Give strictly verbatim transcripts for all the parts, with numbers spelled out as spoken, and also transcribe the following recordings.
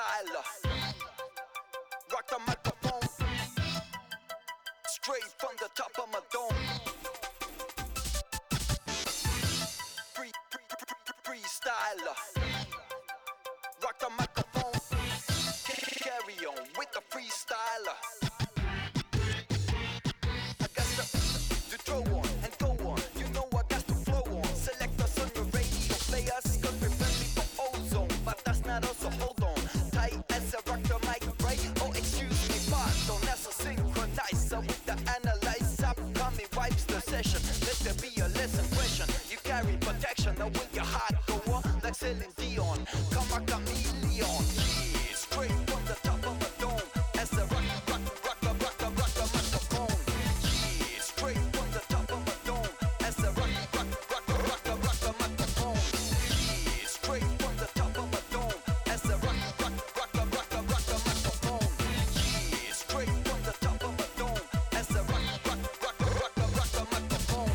freestyler. Rock the microphone, straight from the top of my dome. Free, free, free, freestyler. Rock the microphone, carry on with the freestyler. I got to, to throw on and go on. You know I got to flow on. Select us on your radio players, cause we're friendly for ozone. But that's not also, hold on. Tight as I rock the mic, right? Oh, excuse me, pardon. That's a synchronizer with the analyzer. Upcoming wipes the session. Let there be a lesson question. You carry protection, now will your heart go on? Like Celine Dion, come a chameleon. Yeah, straight from the top of the dome. As I rock, rock, rock, rock, rock, rock, rock the microphone. Yeah, straight from the top of the dome. As I rock, rock, rock, rock, rock, rock the microphone. Yeah, straight from the top of the dome. As I rock, rock, rock, rock, rock, rock the microphone. Yeah, straight from the top of the dome. As I rock, rock, rock, rock, rock, rock the microphone.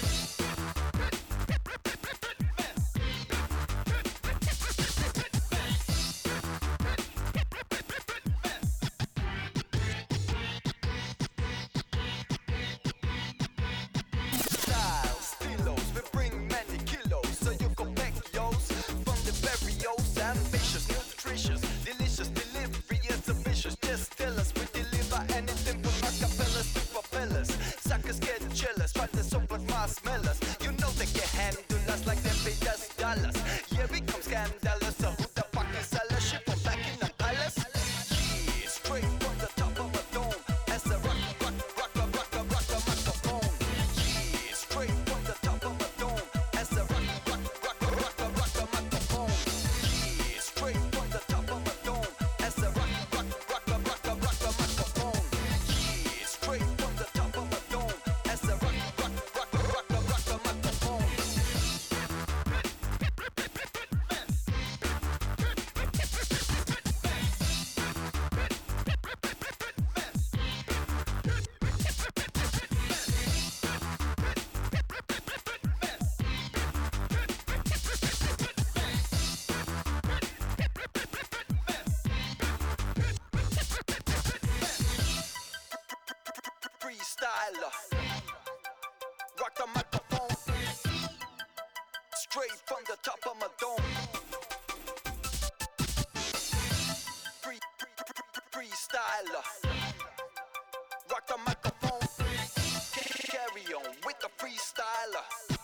Style, stilos, we bring many kilos, so you can pack yours from the barrios. Ambitious, nutritious, delicious delivery is ambitious. Just tell us we deliver anything from acapellas to propellers. Suckers get jealous, try to support marshmallows. You know they can handle us like they paid us dollars. Yeah, we come scandalous, so who the fuck is us? Shit from back in the palace. Yeah, straight from the top of a dome. As I rock, rock, rock, rock, rock, rock, rock the microphone. Yeah, straight from the top of a dome. As I rock, rock, rock, rock, rock, rock the microphone. Yeah, straight from the top of a dome. As I rock, rock, rock, rock, rock, rock, rock the microphone. Yeah, straight from the top of a dome. As I rock, rock, rock, rock, rock, rock the microphone. Freestyler. Rock the microphone, straight from the top of my dome. Free, free, free, freestyler. Rock the microphone, carry on with the freestyler.